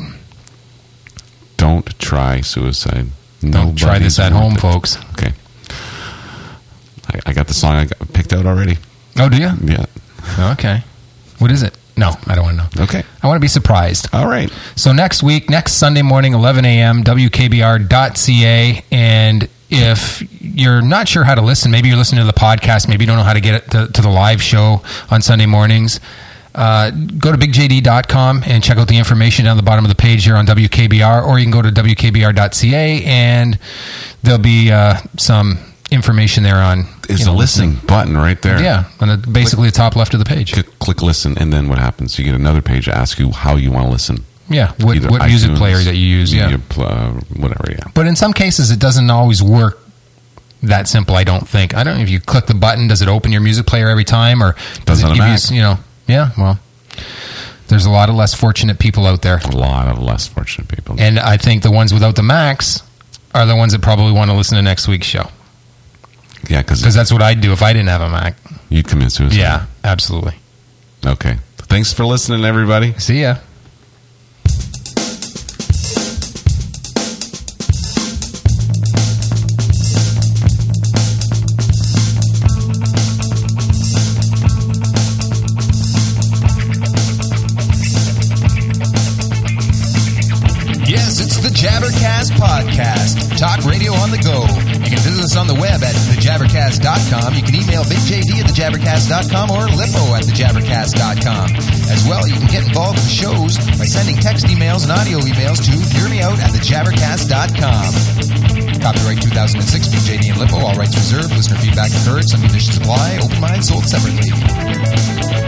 Don't try suicide. Don't try this at home, folks. Okay. I got the song I picked out already. Oh, do you? Yeah. Okay. What is it? No, I don't want to know. Okay. I want to be surprised. All right. So next Sunday morning, 11 a.m., WKBR.ca. And if you're not sure how to listen, maybe you're listening to the podcast, maybe you don't know how to get it to the live show on Sunday mornings, go to BigJD.com and check out the information down the bottom of the page here on WKBR, or you can go to WKBR.ca and there'll be some information there on... There's a listen button right there. Yeah, on basically the top left of the page. Click listen, and then what happens? You get another page that asks you how you want to listen. Yeah, what music player that you use, whatever, yeah. But in some cases, it doesn't always work that simple, I don't think. I don't know if you click the button, does it open your music player every time? Or does it give you, yeah, well... There's a lot of less fortunate people out there. A lot of less fortunate people. And I think the ones without the Macs are the ones that probably want to listen to next week's show. Yeah, because that's what I'd do if I didn't have a Mac. You'd commit suicide. Yeah, absolutely. Okay. Thanks for listening, everybody. See ya. Yes, it's the Jabbercast Podcast. Talk radio on the go. You can visit us on the web at thejabbercast.com. You can email BigJD at thejabbercast.com or Lippo at thejabbercast.com. As well, you can get involved with the shows by sending text emails and audio emails to hearmeout at thejabbercast.com. Copyright 2006, BigJD and Lippo. All rights reserved. Listener feedback encouraged. Some conditions apply. Open mind sold separately.